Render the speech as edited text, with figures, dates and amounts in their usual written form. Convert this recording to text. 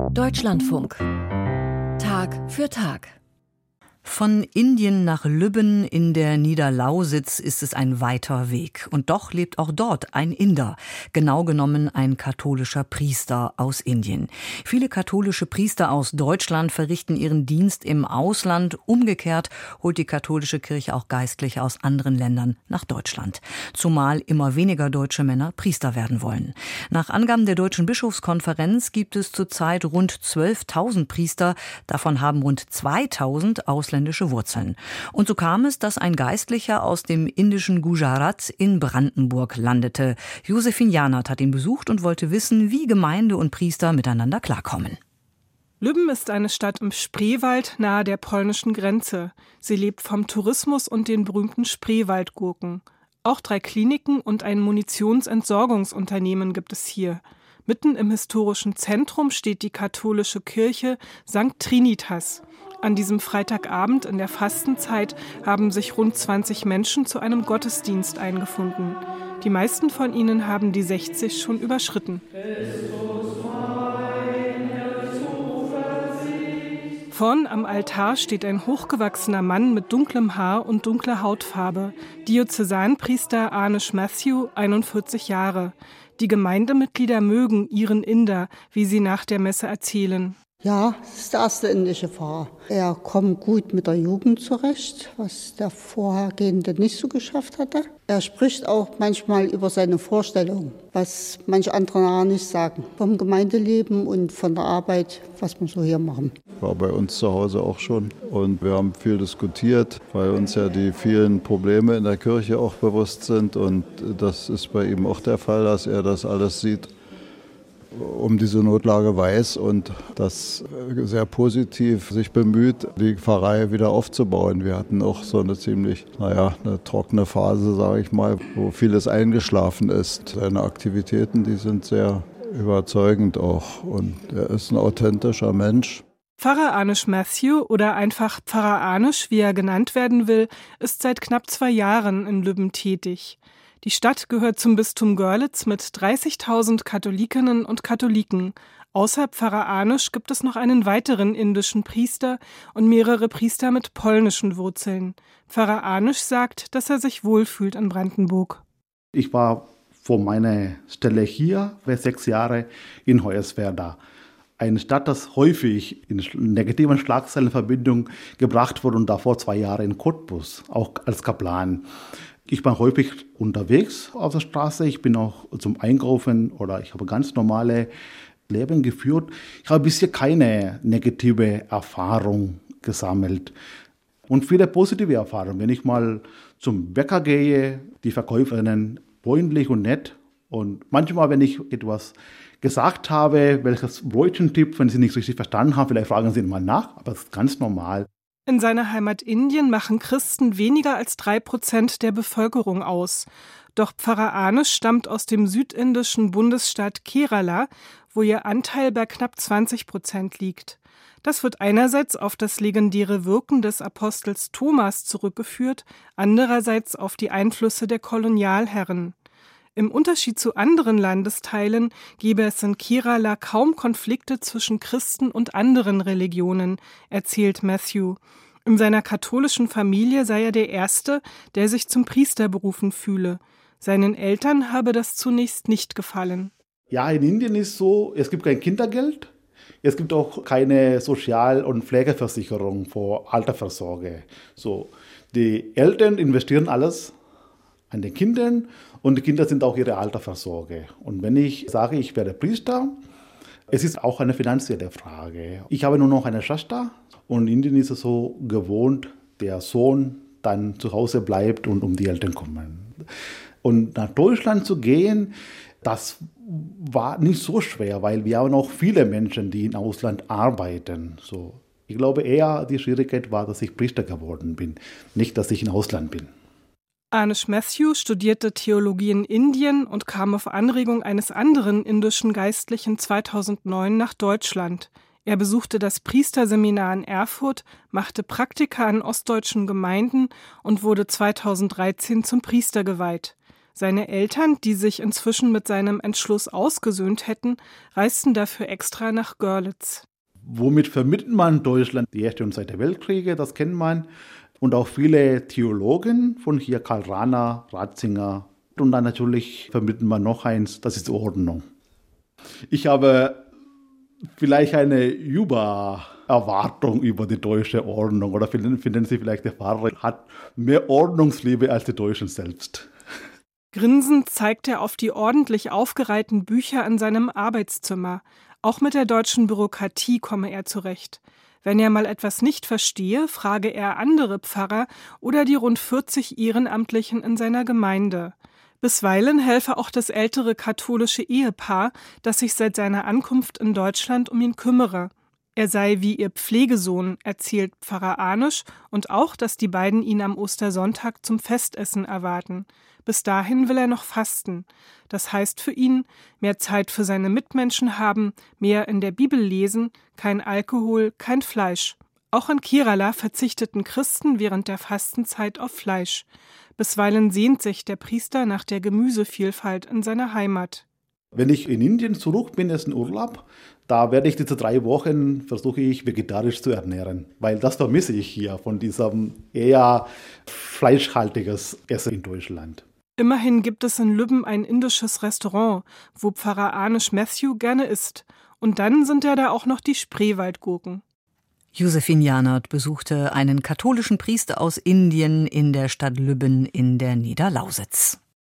Deutschlandfunk. Tag für Tag. Von Indien nach Lübben in der Niederlausitz ist es ein weiter Weg. Und doch lebt auch dort ein Inder, genau genommen ein katholischer Priester aus Indien. Viele katholische Priester aus Deutschland verrichten ihren Dienst im Ausland. Umgekehrt holt die katholische Kirche auch Geistliche aus anderen Ländern nach Deutschland. Zumal immer weniger deutsche Männer Priester werden wollen. Nach Angaben der Deutschen Bischofskonferenz gibt es zurzeit rund 12.000 Priester. Davon haben rund 2.000 ausländische Wurzeln. Und so kam es, dass ein Geistlicher aus dem indischen Gujarat in Brandenburg landete. Josephine Janert hat ihn besucht und wollte wissen, wie Gemeinde und Priester miteinander klarkommen. Lübben ist eine Stadt im Spreewald nahe der polnischen Grenze. Sie lebt vom Tourismus und den berühmten Spreewaldgurken. Auch 3 Kliniken und ein Munitionsentsorgungsunternehmen gibt es hier. Mitten im historischen Zentrum steht die katholische Kirche St. Trinitas. An diesem Freitagabend in der Fastenzeit haben sich rund 20 Menschen zu einem Gottesdienst eingefunden. Die meisten von ihnen haben die 60 schon überschritten. Vorn am Altar steht ein hochgewachsener Mann mit dunklem Haar und dunkler Hautfarbe. Diözesanpriester Anish Matthew, 41 Jahre. Die Gemeindemitglieder mögen ihren Inder, wie sie nach der Messe erzählen. Ja, das ist der erste indische Pfarrer. Er kommt gut mit der Jugend zurecht, was der Vorhergehende nicht so geschafft hatte. Er spricht auch manchmal über seine Vorstellungen, was manche andere gar nicht sagen. Vom Gemeindeleben und von der Arbeit, was wir so hier machen. War bei uns zu Hause auch schon und wir haben viel diskutiert, weil uns ja die vielen Probleme in der Kirche auch bewusst sind und das ist bei ihm auch der Fall, dass er das alles sieht, um diese Notlage weiß und das sehr positiv sich bemüht, die Pfarrei wieder aufzubauen. Wir hatten auch so eine ziemlich, eine trockene Phase, sage ich mal, wo vieles eingeschlafen ist. Seine Aktivitäten, die sind sehr überzeugend auch und er ist ein authentischer Mensch. Pfarrer Anish Matthew oder einfach Pfarrer Anish, wie er genannt werden will, ist seit knapp 2 Jahren in Lübben tätig. Die Stadt gehört zum Bistum Görlitz mit 30.000 Katholikinnen und Katholiken. Außer Pfarrer Anish gibt es noch einen weiteren indischen Priester und mehrere Priester mit polnischen Wurzeln. Pfarrer Anish sagt, dass er sich wohlfühlt in Brandenburg. Ich war vor meiner Stelle hier für 6 Jahre in Hoyerswerda. Eine Stadt, das häufig in negativen Schlagzeilen in Verbindung gebracht wurde und davor 2 Jahre in Cottbus, auch als Kaplan. Ich bin häufig unterwegs auf der Straße, ich bin auch zum Einkaufen oder ich habe ganz normale Leben geführt. Ich habe bisher keine negative Erfahrung gesammelt und viele positive Erfahrungen. Wenn ich mal zum Bäcker gehe, die Verkäuferinnen freundlich und nett und manchmal, wenn ich etwas gesagt habe, welches Brötchen-Tipp, wenn Sie nicht richtig verstanden haben, vielleicht fragen Sie mal nach, aber das ist ganz normal. In seiner Heimat Indien machen Christen weniger als 3% der Bevölkerung aus. Doch Pfarrer Anish stammt aus dem südindischen Bundesstaat Kerala, wo ihr Anteil bei knapp 20% liegt. Das wird einerseits auf das legendäre Wirken des Apostels Thomas zurückgeführt, andererseits auf die Einflüsse der Kolonialherren. Im Unterschied zu anderen Landesteilen gebe es in Kerala kaum Konflikte zwischen Christen und anderen Religionen, erzählt Matthew. In seiner katholischen Familie sei er der Erste, der sich zum Priester berufen fühle. Seinen Eltern habe das zunächst nicht gefallen. Ja, in Indien ist so, es gibt kein Kindergeld, es gibt auch keine Sozial- und Pflegeversicherung für Altersvorsorge. So, die Eltern investieren alles an den Kindern und die Kinder sind auch ihre Altersvorsorge. Und wenn ich sage, ich werde Priester, es ist auch eine finanzielle Frage. Ich habe nur noch eine Schwester und in Indien ist es so gewohnt, der Sohn dann zu Hause bleibt und um die Eltern kommen. Und nach Deutschland zu gehen, das war nicht so schwer, weil wir haben auch viele Menschen, die im Ausland arbeiten. So, ich glaube eher, die Schwierigkeit war, dass ich Priester geworden bin, nicht, dass ich im Ausland bin. Anish Matthew studierte Theologie in Indien und kam auf Anregung eines anderen indischen Geistlichen 2009 nach Deutschland. Er besuchte das Priesterseminar in Erfurt, machte Praktika an ostdeutschen Gemeinden und wurde 2013 zum Priester geweiht. Seine Eltern, die sich inzwischen mit seinem Entschluss ausgesöhnt hätten, reisten dafür extra nach Görlitz. Womit verbindet man Deutschland? Die Erste und Zweite Weltkriege, das kennt man. Und auch viele Theologen von hier, Karl Rahner, Ratzinger. Und dann natürlich verbindet man noch eins, das ist Ordnung. Ich habe vielleicht eine Übererwartung über die deutsche Ordnung. Oder finden Sie vielleicht, der Pfarrer hat mehr Ordnungsliebe als die Deutschen selbst. Grinsend zeigt er auf die ordentlich aufgereihten Bücher in seinem Arbeitszimmer. Auch mit der deutschen Bürokratie komme er zurecht. Wenn er mal etwas nicht verstehe, frage er andere Pfarrer oder die rund 40 Ehrenamtlichen in seiner Gemeinde. Bisweilen helfe auch das ältere katholische Ehepaar, das sich seit seiner Ankunft in Deutschland um ihn kümmere. Er sei wie ihr Pflegesohn, erzählt Pfarrer Anisch, und auch, dass die beiden ihn am Ostersonntag zum Festessen erwarten. Bis dahin will er noch fasten. Das heißt für ihn, mehr Zeit für seine Mitmenschen haben, mehr in der Bibel lesen, kein Alkohol, kein Fleisch. Auch in Kerala verzichteten Christen während der Fastenzeit auf Fleisch. Bisweilen sehnt sich der Priester nach der Gemüsevielfalt in seiner Heimat. Wenn ich in Indien zurück bin, ist ein Urlaub, da werde ich diese 3 Wochen, versuche ich vegetarisch zu ernähren. Weil das vermisse ich hier von diesem eher fleischhaltiges Essen in Deutschland. Immerhin gibt es in Lübben ein indisches Restaurant, wo Pfarrer Anisch Matthew gerne isst. Und dann sind ja da auch noch die Spreewaldgurken. Josephine Janert besuchte einen katholischen Priester aus Indien in der Stadt Lübben in der Niederlausitz.